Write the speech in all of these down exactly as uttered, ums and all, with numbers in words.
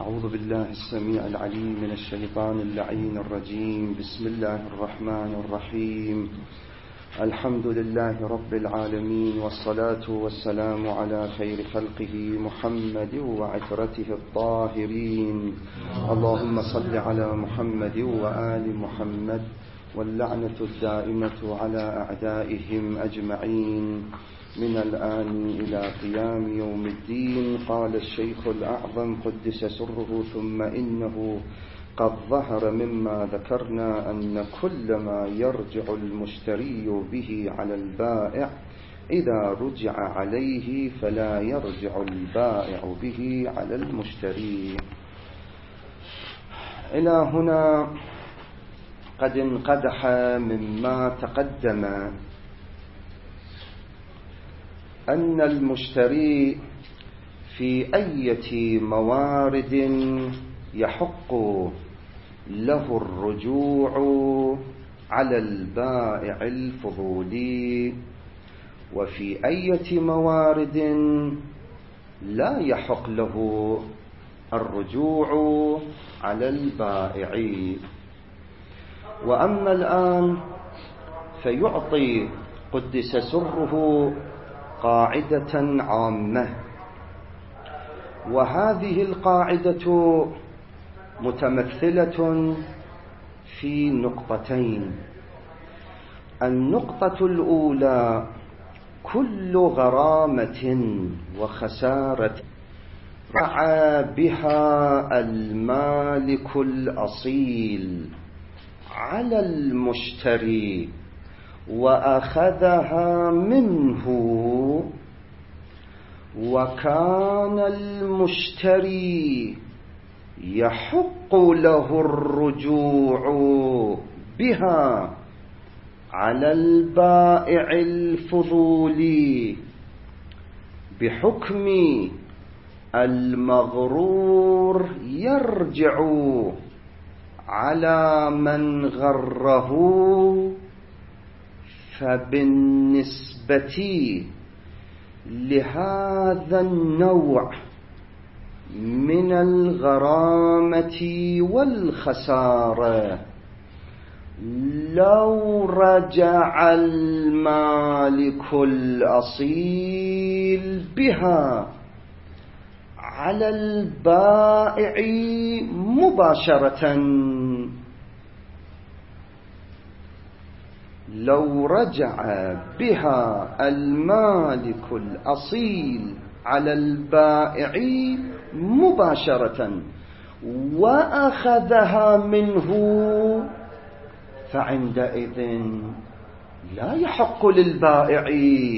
أعوذ بالله السميع العليم من الشيطان اللعين الرجيم. بسم الله الرحمن الرحيم. الحمد لله رب العالمين، والصلاة والسلام على خير خلقه محمد وعترته الطاهرين. اللهم صل على محمد وآل محمد، واللعنة الدائمة على أعدائهم أجمعين من الآن إلى قيام يوم الدين. قال الشيخ الأعظم قدس سره: ثم إنه قد ظهر مما ذكرنا أن كل ما يرجع المشتري به على البائع إذا رجع عليه فلا يرجع البائع به على المشتري. إلى هنا قد انقدح مما تقدم أن المشتري في أي موارد يحق له الرجوع على البائع الفضولي، وفي أي موارد لا يحق له الرجوع على البائع. وأما الآن فيعطي قدس سره قاعدة عامة، وهذه القاعدة متمثلة في نقطتين. النقطة الأولى: كل غرامة وخسارة رعى بها المالك الأصيل على المشتري وأخذها منه، وكان المشتري يحق له الرجوع بها على البائع الفضولي بحكم المغرور يرجع على من غره، فبالنسبة لهذا النوع من الغرامة والخسارة لو رجع المالك الأصيل بها على البائع مباشرة، لو رجع بها المالك الأصيل على البائع مباشرة وأخذها منه، فعندئذ لا يحق للبائع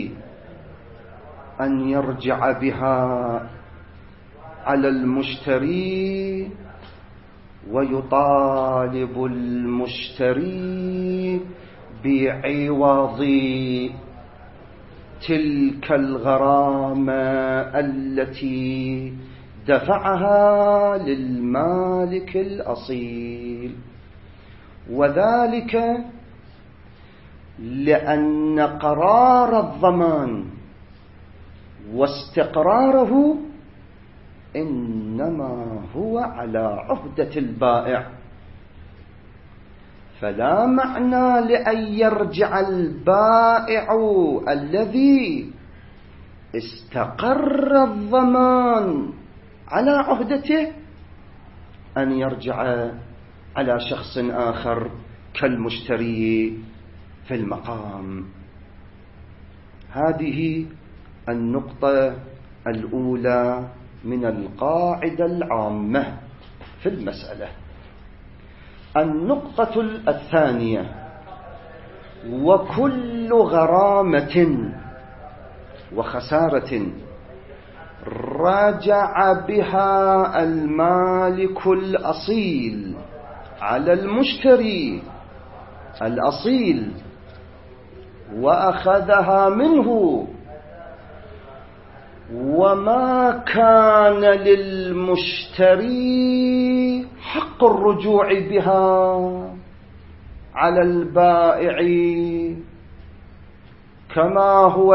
أن يرجع بها على المشتري ويطالب المشتري بعوض تلك الغرامة التي دفعها للمالك الأصيل. وذلك لأن قرار الضمان واستقراره إنما هو على عهدة البائع، فلا معنى لأن يرجع البائع الذي استقر الضمان على عهدته أن يرجع على شخص آخر كالمشتري في المقام. هذه النقطة الأولى من القاعدة العامة في المسألة. النقطة الثانية: وكل غرامة وخسارة راجع بها المالك الأصيل على المشتري الأصيل وأخذها منه، وما كان للمشتري حق الرجوع بها على البائع، كما هو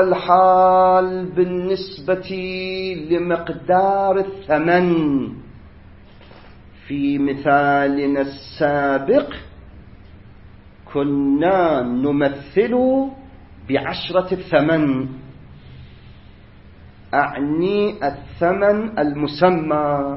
الحال بالنسبة لمقدار الثمن في مثالنا السابق كنا نمثل بعشرة الثمن، أعني الثمن المسمى،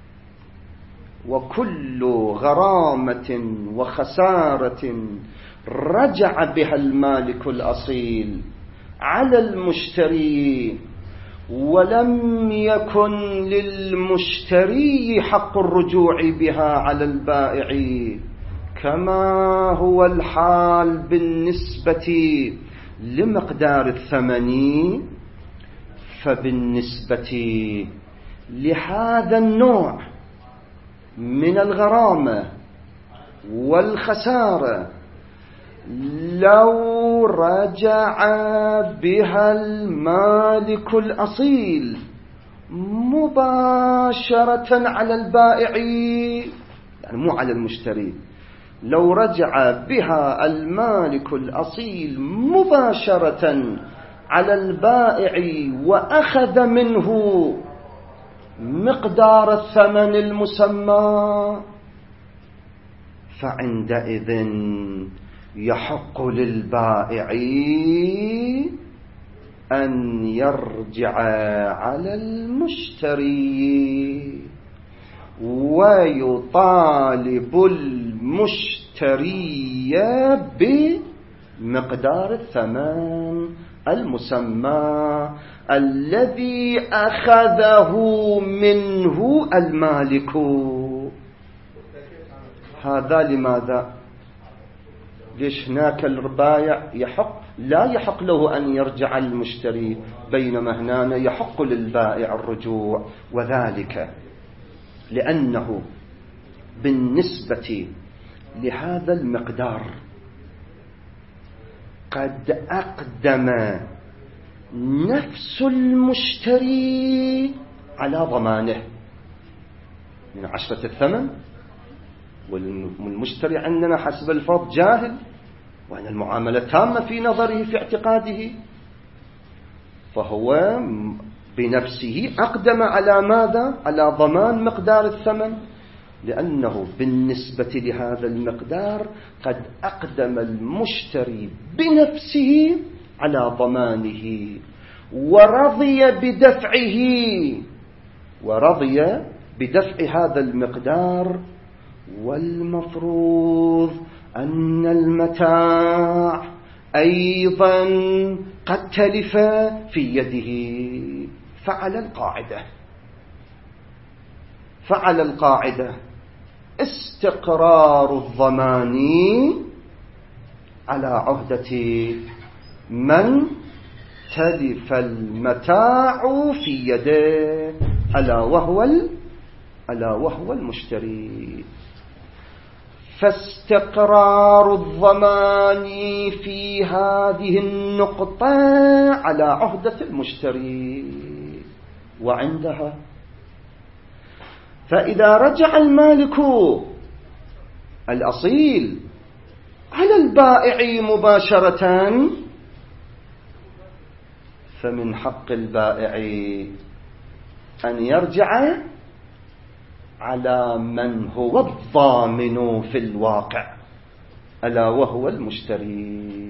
وكل غرامة وخسارة رجع بها المالك الأصيل على المشتري، ولم يكن للمشتري حق الرجوع بها على البائع، كما هو الحال بالنسبة لمقدار الثمن، فبالنسبة لهذا النوع من الغرامة والخسارة لو رجع بها المالك الأصيل مباشرة على البائع، يعني مو على المشتري، لو رجع بها المالك الأصيل مباشرة على البائع وأخذ منه مقدار الثمن المسمى، فعندئذ يحق للبائع أن يرجع على المشتري ويطالب المشتري بمقدار الثمن المسمى الذي أخذه منه المالك. هذا لماذا؟ ليش هناك البائع يحق لا يحق له أن يرجع المشتري، بينما هنا يحق للبائع الرجوع، وذلك لأنه بالنسبة لهذا المقدار قد أقدم نفس المشتري على ضمانه من عشرة الثمن، والمشتري عندنا حسب الفرض جاهل، وأن المعاملة تامة في نظره في اعتقاده، فهو بنفسه أقدم على ماذا؟ على ضمان مقدار الثمن، لأنه بالنسبة لهذا المقدار قد أقدم المشتري بنفسه على ضمانه ورضي بدفعه ورضي بدفع هذا المقدار. والمفروض أن المتاع أيضا قد تلف في يده، فعلى القاعدة فعلى القاعدة استقرار الضمان على عهدة من تلف المتاع في يده، ألا وهو ألا وهو المشتري. فاستقرار الضمان في هذه النقطة على عهدة المشتري، وعندها فإذا رجع المالك الأصيل على البائع مباشرة فمن حق البائع أن يرجع على من هو الضامن في الواقع، ألا وهو المشتري.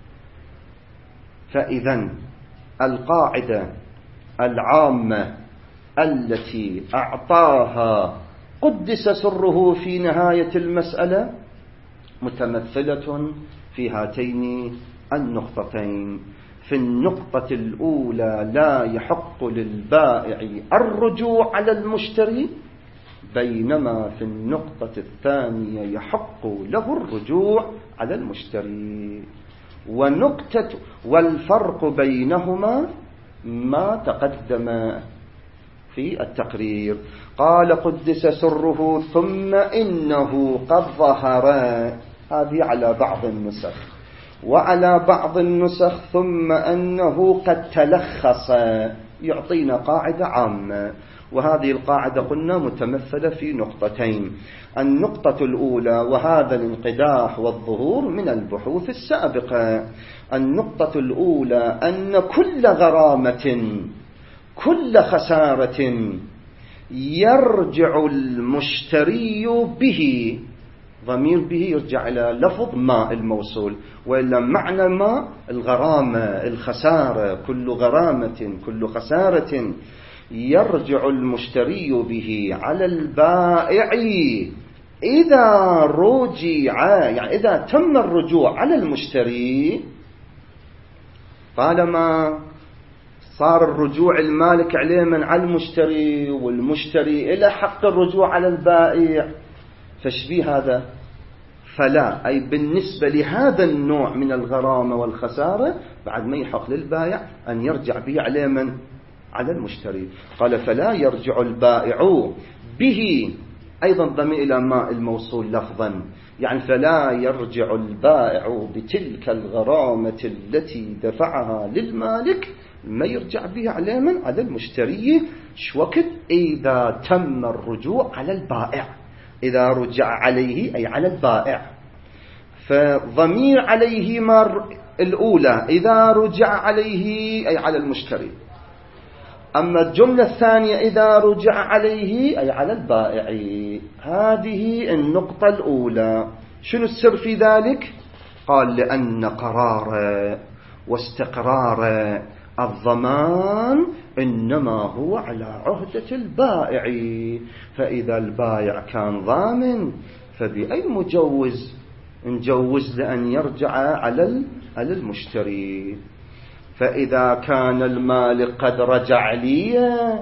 فإذا القاعدة العامة التي أعطاها قدس سره في نهاية المسألة متمثلة في هاتين النقطتين. في النقطة الأولى لا يحق للبائع الرجوع على المشتري، بينما في النقطة الثانية يحق له الرجوع على المشتري. ونقطة والفرق بينهما ما تقدم في التقرير. قال قدس سره ثم إنه قد ظهر، هذه على بعض النسخ، وعلى بعض النسخ ثم أنه قد تلخص، يعطينا قاعدة عامة. وهذه القاعدة قلنا متمثلة في نقطتين. النقطة الأولى، وهذا الانقداح والظهور من البحوث السابقة، النقطة الأولى أن كل غرامة كل خسارة يرجع المشتري به، ضمير به يرجع إلى لفظ ما الموصول، وإلا معنى ما الغرامة الخسارة، كل غرامة كل خسارة يرجع المشتري به على البائع إذا رجع، يعني إذا تم الرجوع على المشتري. طالما صار الرجوع المالك عليه من على المشتري، والمشتري إلى حق الرجوع على البائع، فشبيه هذا؟ فلا، أي بالنسبة لهذا النوع من الغرامة والخسارة بعد ما يحق للبائع أن يرجع به عليه من على المشتري. قال فلا يرجع البائع به، أيضا ضمير إلى ما الموصول لفظا، يعني فلا يرجع البائع بتلك الغرامة التي دفعها للمالك، ما يرجع بها على من على المشتري. شو وقت؟ إذا تم الرجوع على البائع، إذا رجع عليه أي على البائع. فضمير عليه مر الأولى إذا رجع عليه أي على المشتري، أما الجملة الثانية إذا رجع عليه أي على البائع. هذه النقطة الأولى. شنو السر في ذلك؟ قال لأن قرار واستقرار الضمان إنما هو على عهدة البائع، فإذا البائع كان ضامن فبأي مجوز نجوز لأن يرجع على على المشتري. فإذا كان المالك قد رجع لي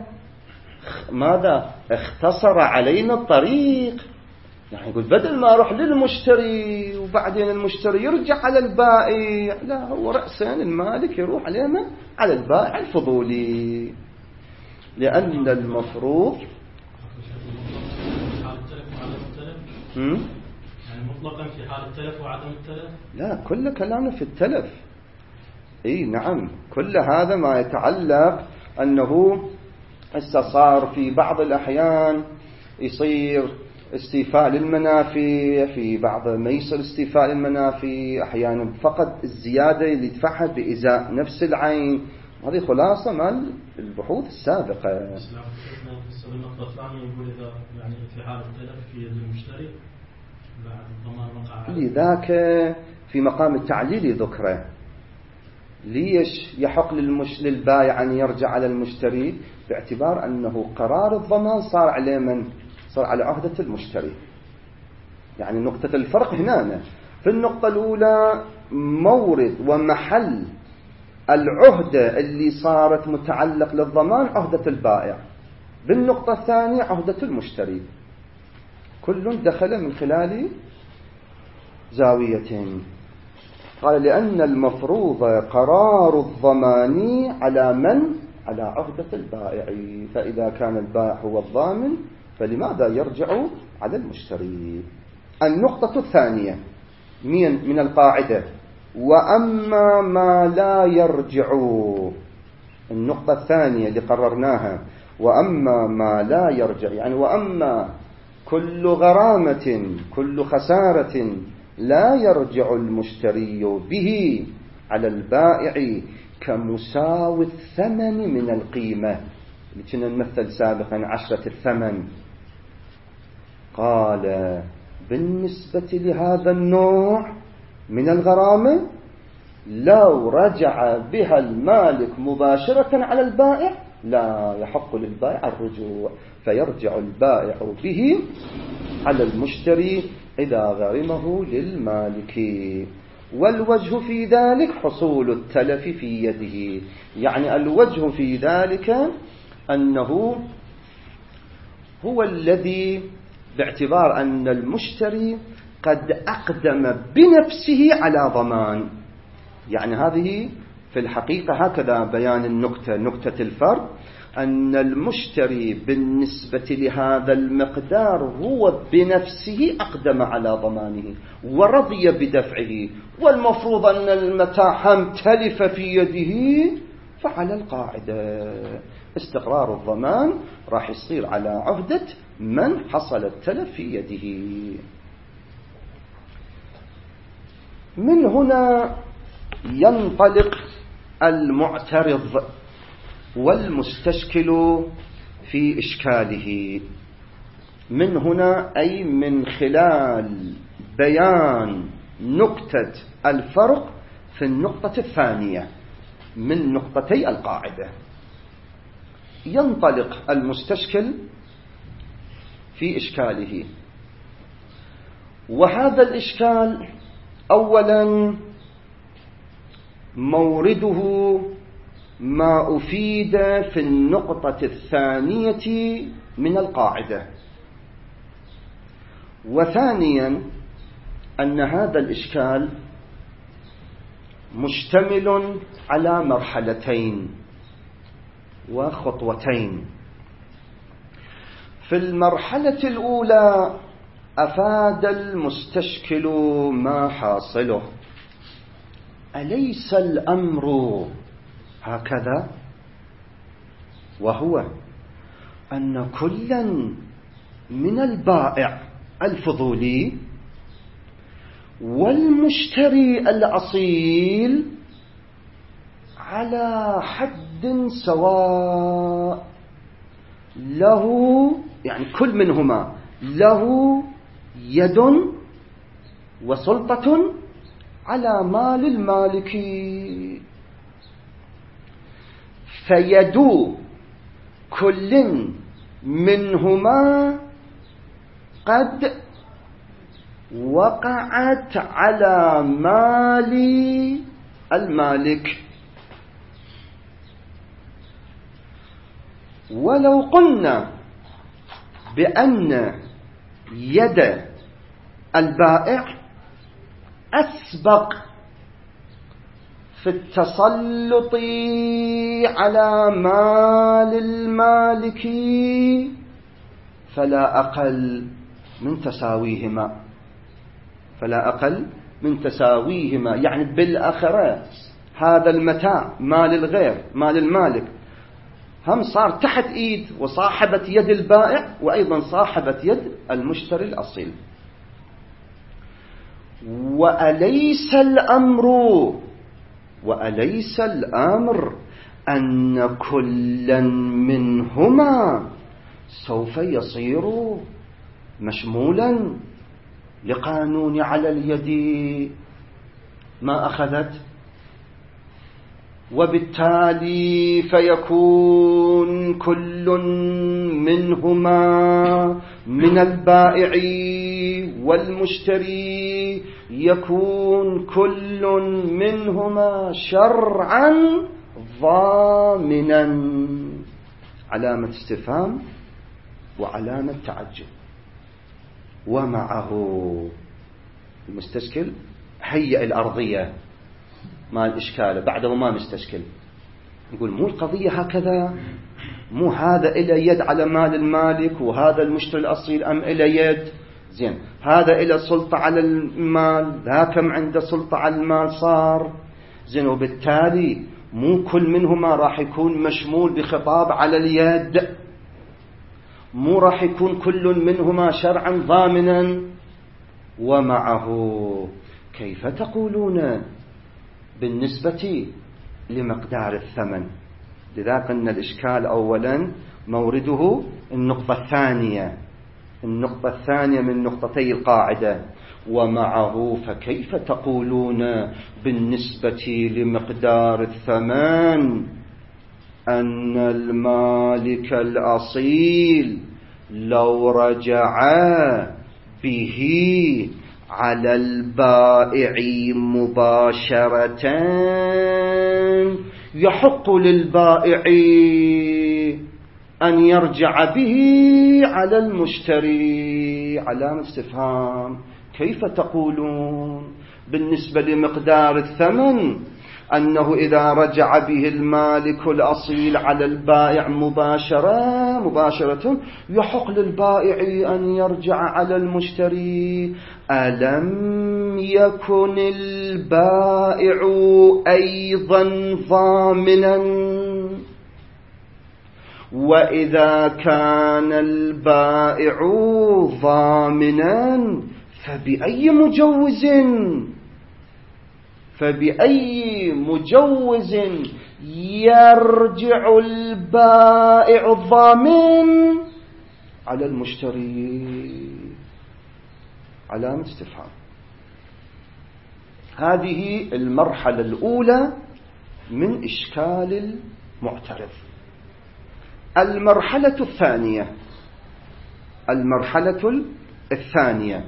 ماذا؟ اختصر علينا الطريق، يعني يقول بدل ما أروح للمشتري وبعدين المشتري يرجع على البائع، لا، هو رأسا المالك يروح علينا على البائع الفضولي، لأن المفروض يعني مطلقا في حال التلف وعدم التلف. لا، كل كلامنا في التلف. اي نعم، كل هذا ما يتعلق أنه صار في بعض الأحيان يصير استيفاء للمنافع، في بعض ما يصير استيفاء للمنافع أحيانا فقط الزيادة اللي يدفعها بإزاء نفس العين. هذه خلاصة مال البحوث السابقة. النقطة الثانية يقول إذا يعني في حال التلف في يد المشتري بعد الضمان وقع عليه، لذاك في مقام التعليل ذكره. ليش يحق للمش... للبائع أن يرجع على المشتري؟ باعتبار أنه قرار الضمان صار على من؟ صار على عهدة المشتري. يعني نقطة الفرق هنا في النقطة الأولى مورد ومحل العهدة اللي صارت متعلق للضمان عهدة البائع، بالنقطة الثانية عهدة المشتري، كل دخل من خلال زاوية. قال لأن المفروض قرار الضمان على من؟ على عهدة البائع، فإذا كان البائع هو الضامن فلماذا يرجع على المشتري؟ النقطة الثانية من القاعدة وأما ما لا يرجع، النقطة الثانية اللي قررناها وأما ما لا يرجع، يعني وأما كل غرامة كل خسارة لا يرجع المشتري به على البائع كمساوي الثمن من القيمة اللي كنا نمثل سابقا عشرة الثمن. قال بالنسبة لهذا النوع من الغرامة لو رجع بها المالك مباشرة على البائع لا يحق للبائع الرجوع، فيرجع البائع به على المشتري إذا غرمه للمالك. والوجه في ذلك حصول التلف في يده، يعني الوجه في ذلك أنه هو الذي باعتبار أن المشتري قد أقدم بنفسه على ضمان، يعني هذه في الحقيقة هكذا بيان النكتة، نكتة الفرق أن المشتري بالنسبة لهذا المقدار هو بنفسه أقدم على ضمانه ورضي بدفعه، والمفروض أن المتاع تلف في يده، فعلى القاعدة استقرار الضمان راح يصير على عهدة من حصل التلف في يده. من هنا ينطلق المعترض والمستشكل في إشكاله. من هنا أي من خلال بيان نقطة الفرق في النقطة الثانية من نقطتي القاعدة، ينطلق المستشكل في إشكاله. وهذا الإشكال أولا مورده ما أفيد في النقطة الثانية من القاعدة، وثانيا أن هذا الإشكال مشتمل على مرحلتين وخطوتين. في المرحلة الأولى أفاد المستشكل ما حاصله: أليس الأمر هكذا؟ وهو أن كلا من البائع الفضولي والمشتري الأصيل على حد سواء، له يعني كل منهما له يد وسلطة على مال المالك، فيد كل منهما قد وقعت على مال المالك. ولو قلنا بأن يد البائع أسبق في التسلط على مال المالك فلا أقل من تساويهما، فلا أقل من تساويهما، يعني بالآخرة هذا المتاع مال الغير مال المالك هم صار تحت إيد وصاحبة يد البائع وأيضا صاحبة يد المشتري الأصيل. وأليس الأمر وأليس الأمر أن كلا منهما سوف يصير مشمولا لقانون على اليد ما أخذت، وبالتالي فيكون كل منهما من البائع والمشتري يكون كل منهما شرعا ضامنا. علامة استفهام وعلامة تعجب. ومعه المستشكل هيئ الأرضية ما الإشكال بعده ما مستشكل، يقول مو القضية هكذا، مو هذا إلى يد على مال المالك وهذا المشتري الأصيل أم إلى يد، زين هذا إلى سلطة على المال ذاكم عنده سلطة على المال صار زين، وبالتالي مو كل منهما راح يكون مشمول بخطاب على اليد، مو راح يكون كل منهما شرعا ضامنا. ومعه كيف تقولون بالنسبة لمقدار الثمن؟ لذلك أن الإشكال أولا مورده النقطة الثانية النقطة الثانية من نقطتي القاعدة. ومعه فكيف تقولون بالنسبة لمقدار الثمن أن المالك الأصيل لو رجع به على البائع مباشرة يحق للبائع أن يرجع به على المشتري؟ علامة استفهام. كيف تقولون بالنسبة لمقدار الثمن أنه إذا رجع به المالك الأصيل على البائع مباشرة مباشرة يحق للبائع أن يرجع على المشتري؟ ألم يكن البائع أيضا ضامنا؟ وإذا كان البائع ضامنا فبأي مجوز فبأي مجوز يرجع البائع الضامن على المشتري. علامة استفهام. هذه المرحلة الأولى من إشكال المعترض. المرحلة الثانية المرحلة الثانية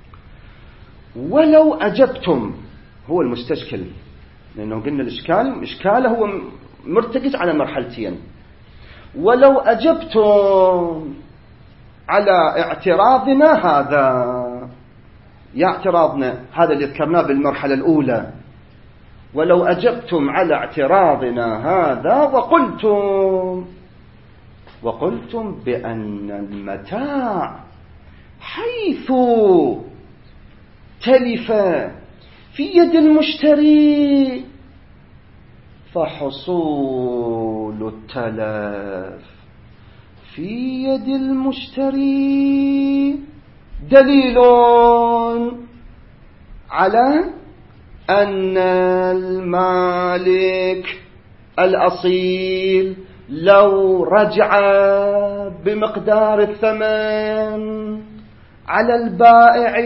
ولو أجبتم، هو المستشكل، لأنه قلنا الإشكال إشكاله هو مرتكز على مرحلتين. ولو أجبتم على اعتراضنا هذا، يا اعتراضنا هذا اللي ذكرناه بالمرحلة الأولى، ولو أجبتم على اعتراضنا هذا وقلتم وقلتم بأن المتاع حيث تلف في يد المشتري فحصول التلف في يد المشتري دليل على أن المالك الأصيل لو رجع بمقدار الثمن على البائع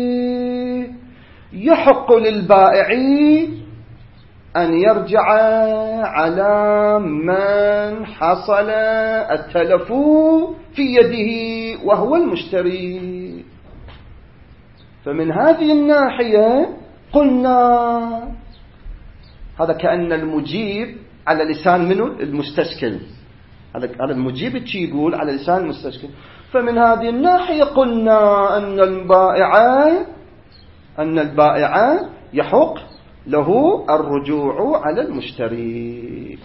يحق للبائع أن يرجع على من حصل التلف في يده وهو المشتري. فمن هذه الناحية قلنا هذا كأن المجيب على لسان منه المستشكل، هذا المجيب يقول على لسان المستشكل. فمن هذه الناحية قلنا أن البائع أن البائع يحق له الرجوع على المشتري.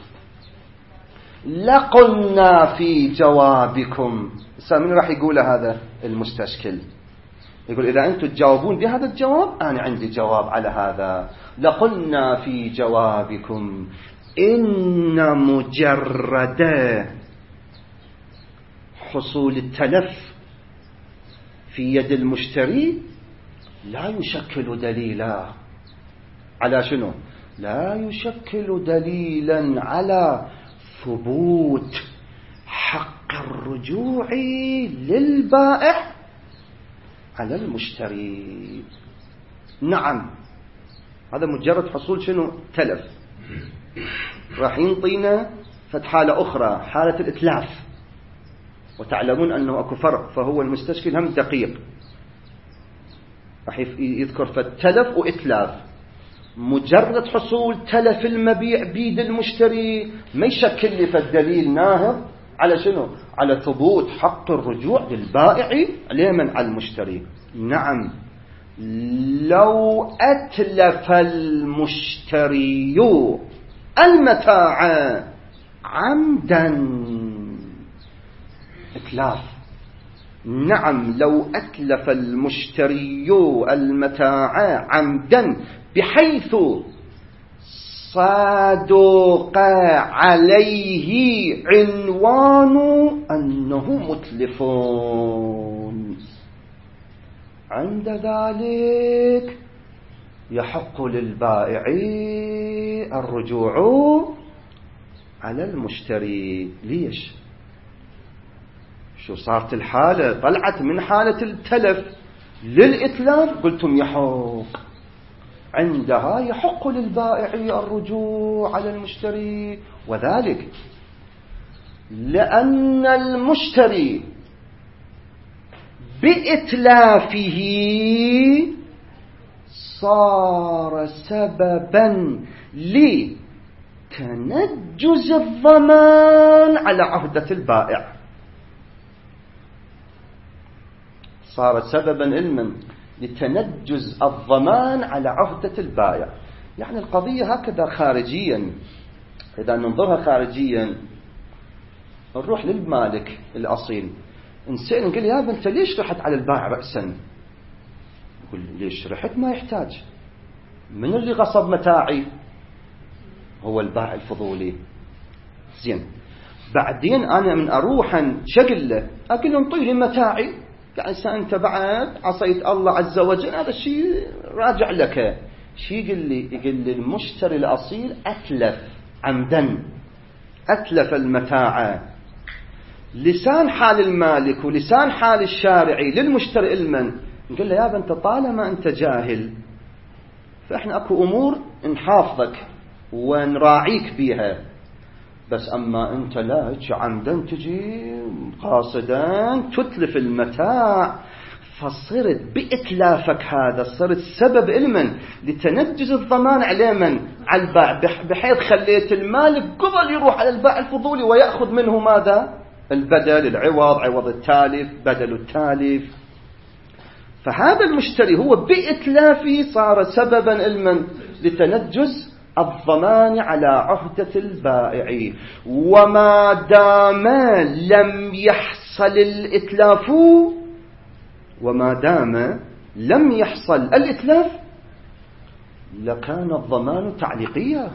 لقلنا في جوابكم، من راح يقول هذا المستشكل؟ يقول إذا أنتم تجاوبون بهذا الجواب أنا عندي جواب على هذا. لقلنا في جوابكم إن مجرد حصول التلف في يد المشتري لا يشكل دليلا على شنو؟ لا يشكل دليلا على ثبوت حق الرجوع للبائع على المشتري. نعم، هذا مجرد حصول شنو؟ تلف. راح ينطينا فد حالة أخرى، حالة الإتلاف، وتعلمون أنه أكو فرق، فهو المستشكل هم دقيق، راح يذكر فد تلف وإتلاف. مجرد حصول تلف المبيع بيد المشتري ما يشكل لي فالدليل ناهض على شنو؟ على ثبوت حق الرجوع للبائع لمن؟ على المشتري. نعم، لو أتلف المشتري المتاع عمدا إتلاف. نعم، لو أتلف المشتري المتاع عمدا بحيث صادق عليه عنوان أنه متلف، عند ذلك يحق للبائع الرجوع على المشتري. ليش؟ شو صارت الحالة؟ طلعت من حالة التلف للإتلاف، قلتم يحق، عندها يحق للبائع الرجوع على المشتري. وذلك لأن المشتري بإتلافه صار سببا لتنجز الضمان على عهدة البائع، صار سببا علما لتنجز الضمان على عهدة البائع. يعني القضية هكذا خارجيا، إذا ننظرها خارجيا نروح للمالك الأصيل نسأل نقول يا ابن أنت ليش رحت على البائع رأسا؟ يقول ليش رحت؟ ما يحتاج. من اللي غصب متاعي؟ هو البائع الفضولي. زين، بعدين أنا من أروح شقل له أقول له انطيني متاعي، يعني أنت بعد عصيت الله عز وجل، هذا الشيء راجع لك. شيء يقول لي؟ يقول لي المشتري الأصيل أتلف عمدا أتلف المتاع. لسان حال المالك ولسان حال الشارعي للمشتري علما نقول له يا أنت طالما أنت جاهل فإحنا أكو أمور نحافظك ونراعيك بيها، بس أما أنت لا عمدا تجي قاصدا تتلف المتاع، فصرت بإتلافك هذا صرت سبب علما لتنجز الضمان على من؟ على البائع، بحيث خليت المالك قبل يروح على البائع الفضولي ويأخذ منه ماذا؟ البدل، العوض، عوض التالف، بدل التالف. فهذا المشتري هو بإتلافه صار سببا علما لتنجز الضمان على عهدة البائع. وما دام لم يحصل الإتلاف وما دام لم يحصل الإتلاف لكان الضمان تعليقيا،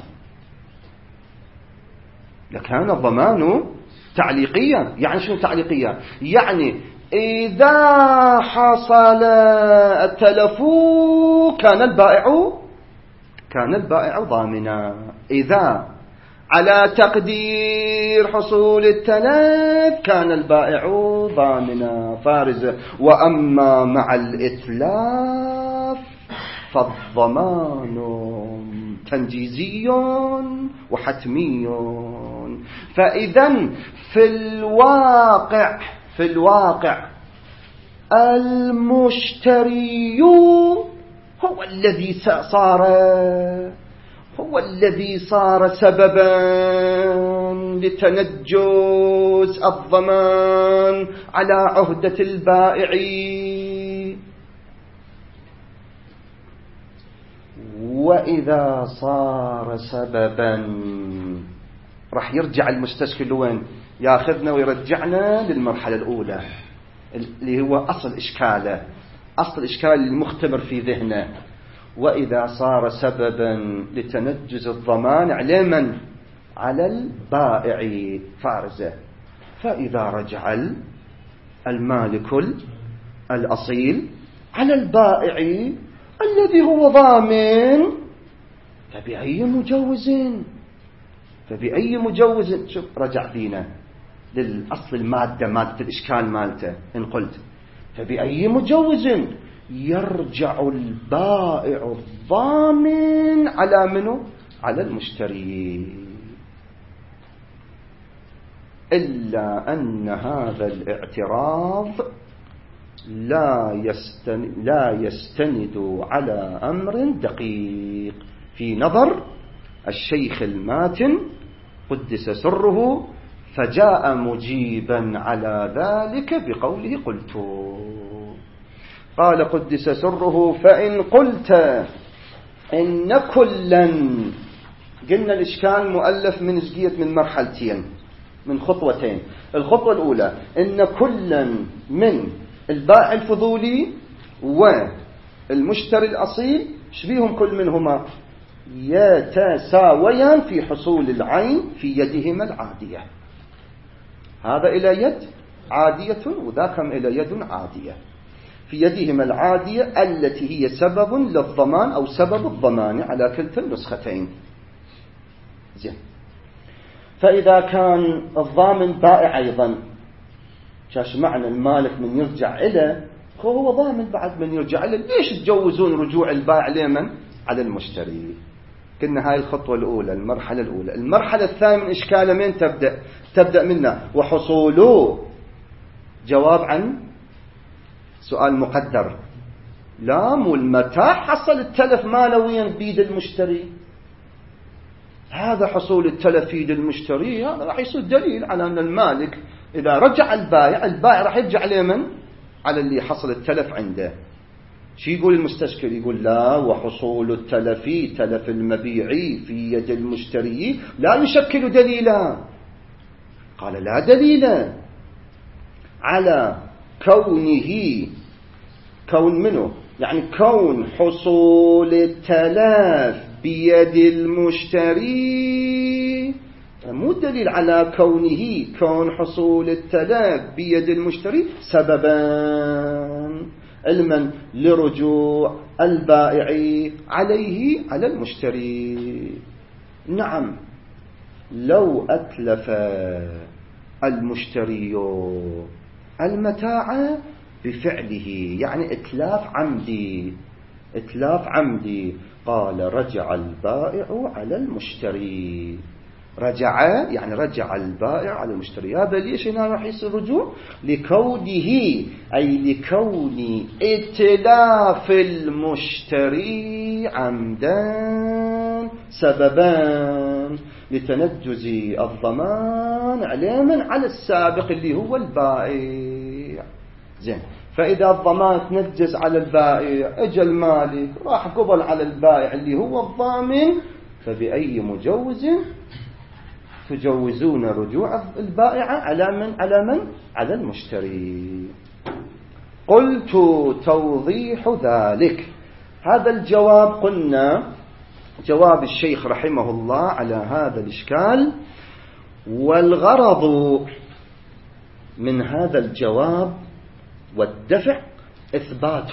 لكان الضمان تعليقيا. يعني شنو تعليقيا؟ يعني إذا حصل التلف كان البائع كان البائع ضامنا، إذا على تقدير حصول التلف كان البائع ضامنا فارزا. وأما مع الإتلاف فالضمان تنجيزي وحتمي. فإذا في الواقع في الواقع المشتري هو الذي صار هو الذي صار سببا لتنجز الضمان على عهدة البائع. وإذا صار سببا راح يرجع المستشكل وين؟ ياخذنا ويرجعنا للمرحلة الأولى اللي هو أصل إشكاله، أصل إشكال المختبر في ذهنه. وإذا صار سببا لتنجز الضمان على من؟ على البائع فارزة. فإذا رجع المالك الأصيل على البائع الذي هو ضامن فبأي مجوز فبأي مجوز شوف رجع فينا للأصل المادة مادة الإشكال مالته. إن قلت فبأي مجوز يرجع البائع الضامن على منه؟ على المشتري، إلا أن هذا الاعتراض لا يستند, لا يستند على أمر دقيق في نظر الشيخ الماتن قدس سره، فجاء مجيبا على ذلك بقوله قلت. قال قدس سره فإن قلت إن كلا، قلنا الإشكال مؤلف من زقية من مرحلتين من خطوتين. الخطوة الأولى إن كلا من البائع الفضولي والمشتري الأصيل شبيهم كل منهما؟ يتساويان في حصول العين في يدهما العادية. هذا إلى يد عادية وذاكم إلى يد عادية. في يدهما العادية التي هي سبب للضمان أو سبب الضمان على كلتا النسختين. زين. فإذا كان الضامن بائع أيضا شاش معنى المالك من يرجع إليه هو ضامن بعد من يرجع إليه. ليش تجوزون رجوع البائع لمن؟ على المشتري. كنا هاي الخطوة الأولى المرحلة الأولى. المرحلة الثانية من إشكال من تبدأ تبدأ منا وحصوله جواب عن سؤال مقدر. لا مو المتى حصل التلف مالويا بيد المشتري، هذا حصول التلف في يد المشتري هذا راح يصير دليل على أن المالك إذا رجع البائع البائع راح يرجع لمن؟ على اللي حصل التلف عنده. شو يقول المستشكل؟ يقول لا وحصول التلف تلف المبيع في يد المشتري لا يشكل دليلا. قال لا دليل على كونه كون منه يعني كون حصول التلف بيد المشتري، مو دليل على كونه كون حصول التلف بيد المشتري سببا علما لرجوع البائع عليه على المشتري. نعم لو أتلف المشتري المتاع بفعله، يعني إتلاف عمدي، إتلاف عمدي، قال رجع البائع على المشتري. رجع يعني رجع البائع على المشتري. هذا ليش هنا راح يصير رجوع؟ لكونه، أي لكون إتلاف المشتري عمدا سببا لتنجز الضمان عليه من على السابق اللي هو البائع. زين، فإذا الضمان تنجز على البائع، اجى المالك راح قبل على البائع اللي هو الضامن، فبأي مجوز تجوزون رجوع البائع على من؟ على من؟ على المشتري. قلت توضيح ذلك. هذا الجواب قلنا جواب الشيخ رحمه الله على هذا الإشكال، والغرض من هذا الجواب والدفع إثبات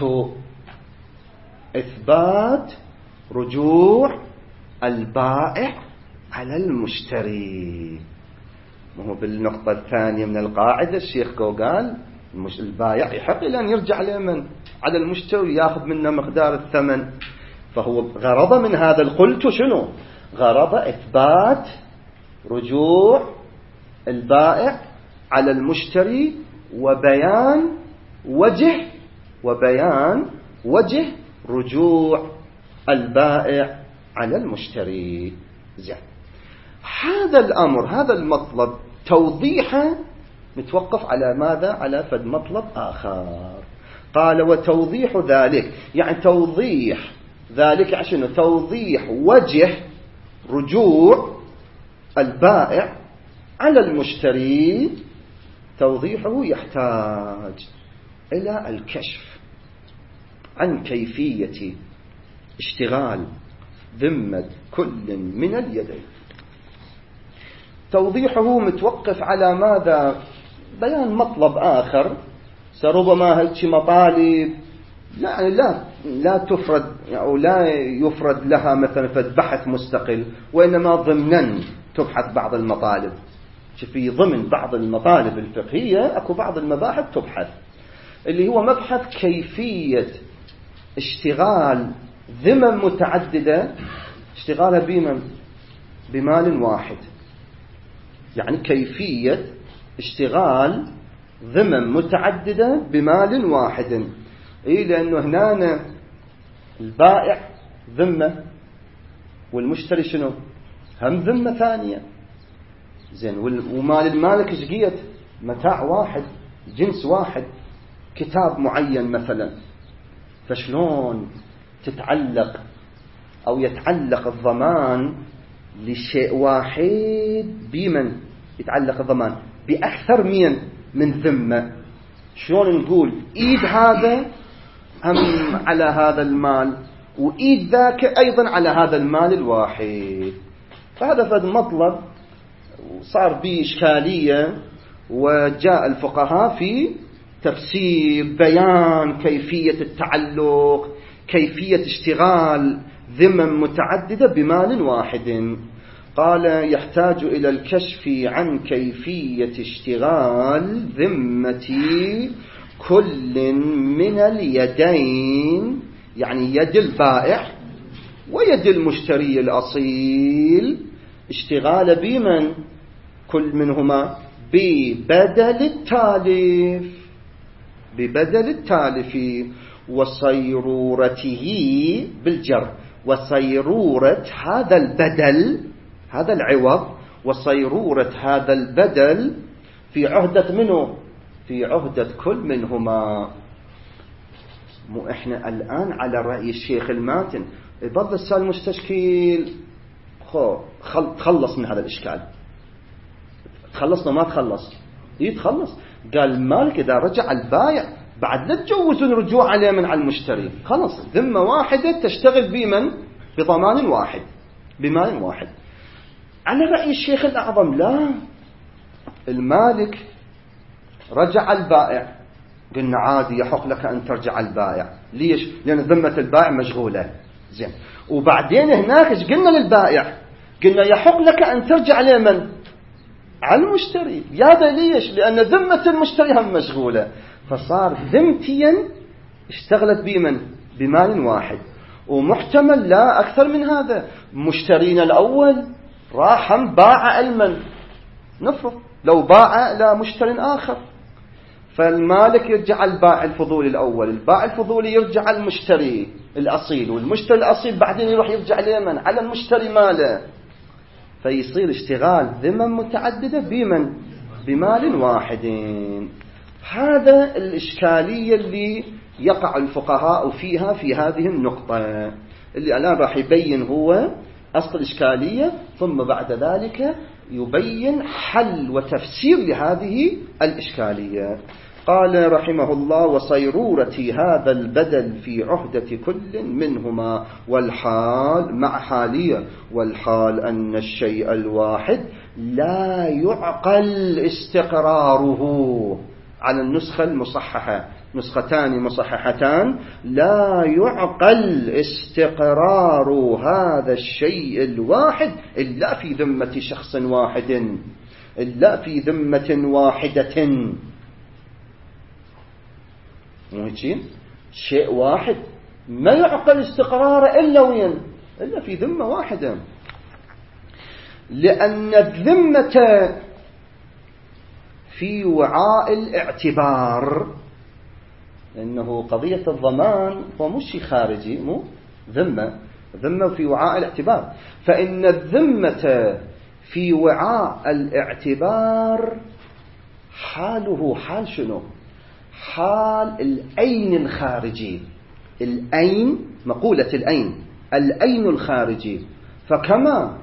إثبات رجوع البائع على المشتري. وهو بالنقطة الثانية من القاعدة الشيخ قال البائع يحق إلى أن يرجع لمن؟ على المشتري، يأخذ منه مقدار الثمن. فهو غرض من هذا القلت شنو؟ غرض إثبات رجوع البائع على المشتري، وبيان وجه وبيان وجه رجوع البائع على المشتري. زين، هذا الأمر، هذا المطلب توضيحه متوقف على ماذا؟ على فد مطلب آخر. قال وتوضيح ذلك، يعني توضيح ذلك عشان توضيح وجه رجوع البائع على المشتري، توضيحه يحتاج إلى الكشف عن كيفية اشتغال ذمة كل من اليدين. توضيحه متوقف على ماذا؟ بيان مطلب آخر، سربما هيك مطالب يعني لا لا تفرد أو لا يفرد لها مثلا بحث مستقل، وإنما ضمنا تبحث بعض المطالب. في ضمن بعض المطالب الفقهية أكو بعض المباحث تبحث، اللي هو مبحث كيفية اشتغال ذمم متعددة، اشتغالها بمن؟ بمال واحد. يعني كيفية اشتغال ذمم متعددة بمال واحد. إيه، لأنه هنا البائع ذمة والمشتري شنو؟ هم ذمة ثانية. زين، ومال المالك ايش قيت؟ متاع واحد، جنس واحد، كتاب معين مثلا. فشلون تتعلق أو يتعلق الضمان لشيء واحد بمن؟ يتعلق الضمان بأكثر من من ذمة. شلون نقول إيد هذا هم على هذا المال وإيد ذاك أيضا على هذا المال الواحد؟ فهذا فد مطلب صار به إشكالية، وجاء الفقهاء في تفسير بيان كيفية التعلق، كيفية اشتغال ذمم متعددة بمال واحد. قال يحتاج إلى الكشف عن كيفية اشتغال ذمة كل من اليدين، يعني يد البائع ويد المشتري الأصيل، اشتغال بمن؟ كل منهما ببدل التالف، ببدل التالف وصيرورته بالجر، وصيرورة هذا البدل، هذا العوض، وصيرورة هذا البدل في عهدة منه؟ في عهدة كل منهما. مو احنا الآن على رأي الشيخ الماتن يبضل السؤال المستشكيل، خو تخلص من هذا الإشكال. تخلصنا ما تخلص؟ يتخلص. قال مالك إذا رجع البائع بعد لا تجوزون رجوع عليه من على المشتري، خلص ذمة واحدة تشتغل بمن؟ بضمان واحد، بمال واحد. على رأي الشيخ الأعظم لا، المالك رجع البائع، قلنا عادي يحق لك أن ترجع البائع. ليش؟ لأن ذمة البائع مشغولة. زين، وبعدين هناك ايش قلنا للبائع؟ قلنا يحق لك أن ترجع لمن؟ على المشتري. هذا ليش؟ لأن ذمة المشتري هم مشغولة، فصار ذمتيا اشتغلت بمن؟ بمال واحد. ومحتمل لا أكثر من هذا، مشترينا الأول راح باع المن، نفرض لو باع لا مشتري آخر، فالمالك يرجع البائع الفضولي الأول، البائع الفضولي يرجع المشتري الأصيل، والمشتري الأصيل بعدين يروح يرجع لمن؟ على المشتري ماله. فيصير اشتغال ذمم متعددة بمن؟ بمال واحد. هذا الإشكالية اللي يقع الفقهاء فيها في هذه النقطة، اللي الآن راح يبين هو أصل الإشكالية، ثم بعد ذلك يبين حل وتفسير لهذه الإشكالية. قال رحمه الله: وصيرورة هذا البدل في عهدة كل منهما، والحال مع حالية، والحال أن الشيء الواحد لا يعقل استقراره. على النسخة المصححة، نسختان مصححتان: لا يعقل استقرار هذا الشيء الواحد إلا في ذمة شخص واحد، إلا في ذمة واحدة. مو هيك؟ شيء واحد ما يعقل استقراره إلا وين؟ إلا في ذمة واحدة، لأن الذمة في وعاء الاعتبار، لأنه قضية الضمان هو مش شيء خارجي، مو ذمة، ذمة في وعاء الاعتبار. فإن الذمة في وعاء الاعتبار حاله حال شنو؟ حال الأين الخارجي، الأين، مقولة الأين، الأين الخارجي. فكما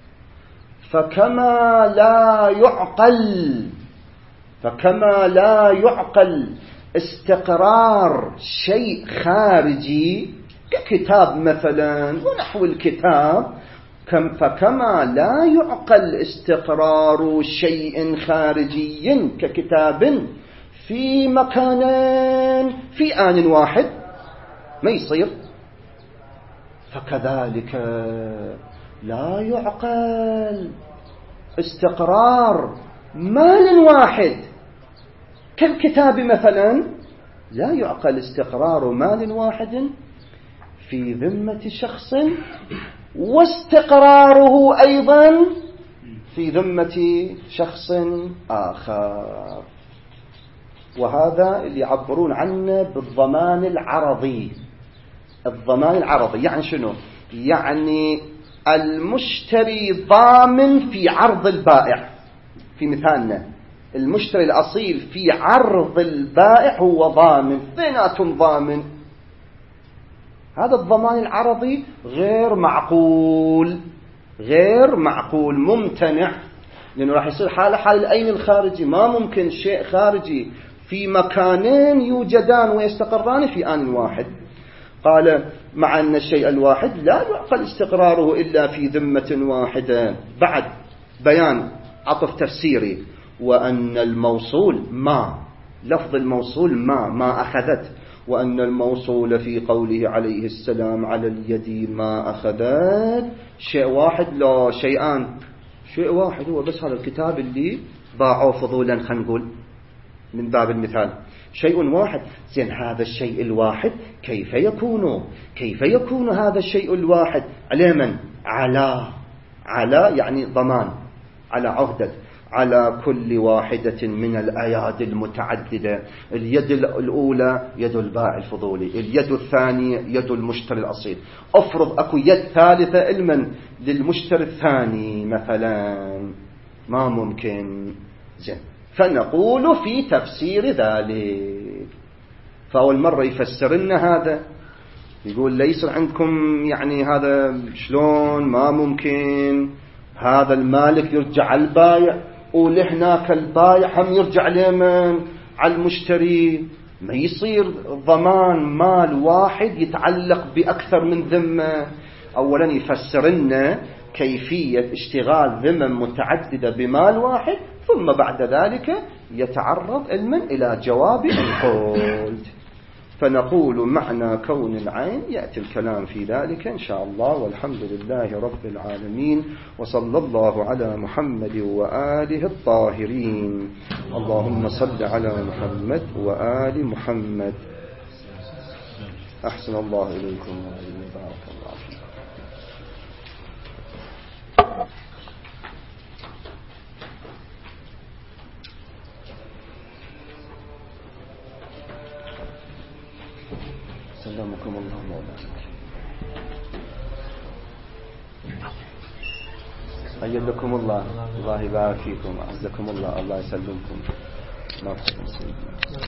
فكما لا يعقل فكما لا يعقل استقرار شيء خارجي ككتاب مثلا ونحو الكتاب، فكما لا يعقل استقرار شيء خارجي ككتاب في مكان في آن واحد ما يصير، فكذلك لا يعقل استقرار مال واحد كالكتاب مثلا، لا يعقل استقرار مال واحد في ذمة شخص واستقراره أيضا في ذمة شخص آخر. وهذا اللي يعبرون عنه بالضمان العرضي. الضمان العرضي يعني شنو؟ يعني المشتري ضامن في عرض البائع. في مثالنا المشتري الأصيل في عرض البائع هو ضامن، اثنيناتهم ضامن. هذا الضمان العرضي غير معقول، غير معقول، ممتنع، لأنه راح يصير حال حال الأين الخارجي. ما ممكن شيء خارجي في مكانين يوجدان ويستقران في آن واحد. قال: مع أن الشيء الواحد لا يعقل استقراره إلا في ذمة واحدة. بعد بيان عطف تفسيري: وأن الموصول ما، لفظ الموصول ما ما أخذت، وأن الموصول في قوله عليه السلام على اليد ما أخذت شيء واحد لا شيئان. شيء واحد هو بس هذا الكتاب اللي باعوه فضولا، خلينا نقول من باب المثال، شيء واحد. زين هذا الشيء الواحد كيف يكون؟ كيف يكون هذا الشيء الواحد على من؟ على على يعني ضمان، على عهدة، على كل واحدة من الأيادي المتعددة. اليد الأولى يد البائع الفضولي، اليد الثانية يد المشتري الأصيل. أفرض أكو يد ثالثة المن للمشتري الثاني مثلا، ما ممكن. زين، فنقول في تفسير ذلك. فأول مرة يفسر لنا هذا، يقول ليس عندكم يعني هذا شلون، ما ممكن هذا المالك يرجع البائع ولهناك البائع هم يرجع لمن؟ على المشتري. ما يصير ضمان مال واحد يتعلق بأكثر من ذمة. أولا يفسر لنا كيفية اشتغال ذمم متعددة بمال واحد، ثم بعد ذلك يتعرض علما إلى جواب القول. فنقول معنى كون العين يأتي الكلام في ذلك إن شاء الله. والحمد لله رب العالمين، وصلى الله على محمد وآله الطاهرين. اللهم صل على محمد وآل محمد. أحسن الله إليكم وبارك الله فيكم. سلمكم الله مولانا. أيدكم الله. الله يبارك فيكم. أعزكم الله. الله يسلمكم.